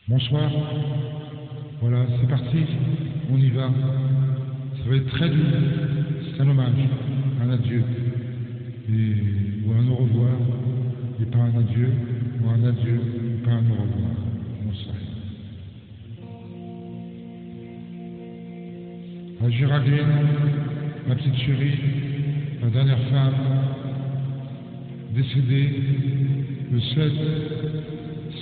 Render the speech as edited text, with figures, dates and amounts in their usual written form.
Bonsoir. Voilà, c'est parti. On y va. Ça va être très dur. C'est un hommage, un adieu. Ou un au revoir, et pas un adieu, ou un adieu, et pas un au revoir. On sait. La Géraldine, ma petite chérie, ma dernière femme, décédée le 7